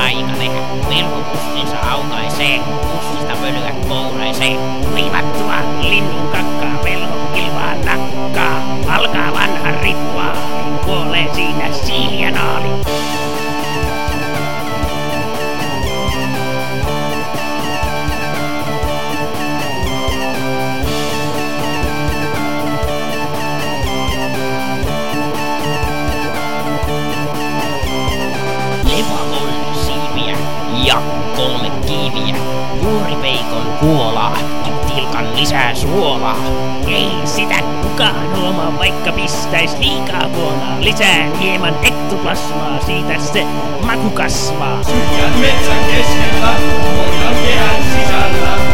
aika tehdä. Melkopussinsa aukaisee, pussista pölyät kouraisee. Kuivattua linnun kakkaa, velho kilvaa nakkaa. Alkaa vanha rituaali, kuolee siinä siianaali. Leva on siipiä ja 3 kiiviä. Juuripeikon kuolaa ja tilkan lisää suolaa. Ei sitä kukaan huomaa, vaikka pistäis liikaa vuolaa. Lisää hieman ektoplasmaa, siitä se maku kasvaa. Syrjän metsän keskellä, voidaan kehän sisällä.